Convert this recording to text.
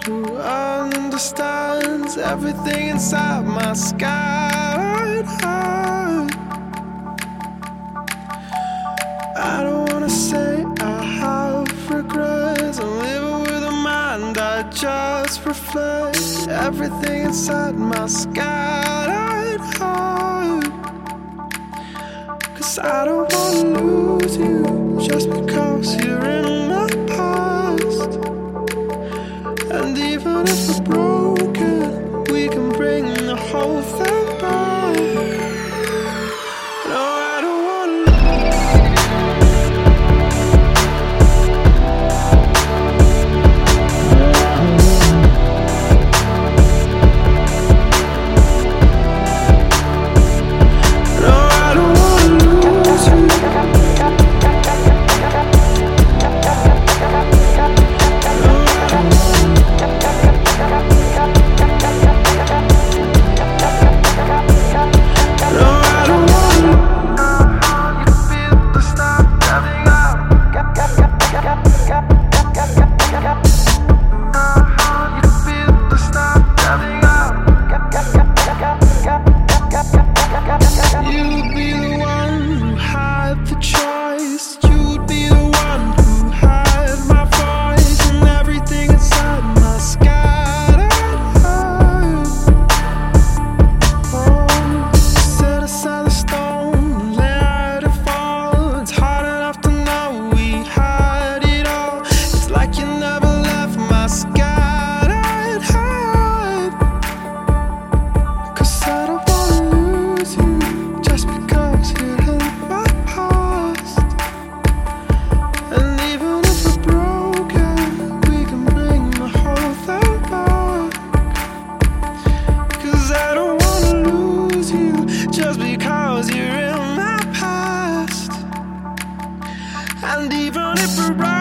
who understands everything inside my sky. I don't wanna say I have regrets. I'm living with a mind that just reflects everything inside my sky. 'Cause I don't wanna lose you just because you're in my past. And even if we're broken, we can bring the whole thing back. No, I don't wanna. No, I don't wanna lose you. You'd be the one who had the choice. You'd be the one who had my voice and everything inside my sky. Set aside the stone, let it fall. It's hard enough to know we had it all. It's like you never left my sky. 'Cause I don't wanna lose you just because you're in my past. And even if we're broken, we can bring the whole thing back. 'Cause I don't wanna lose you just because you're in my past. And even if we're broken,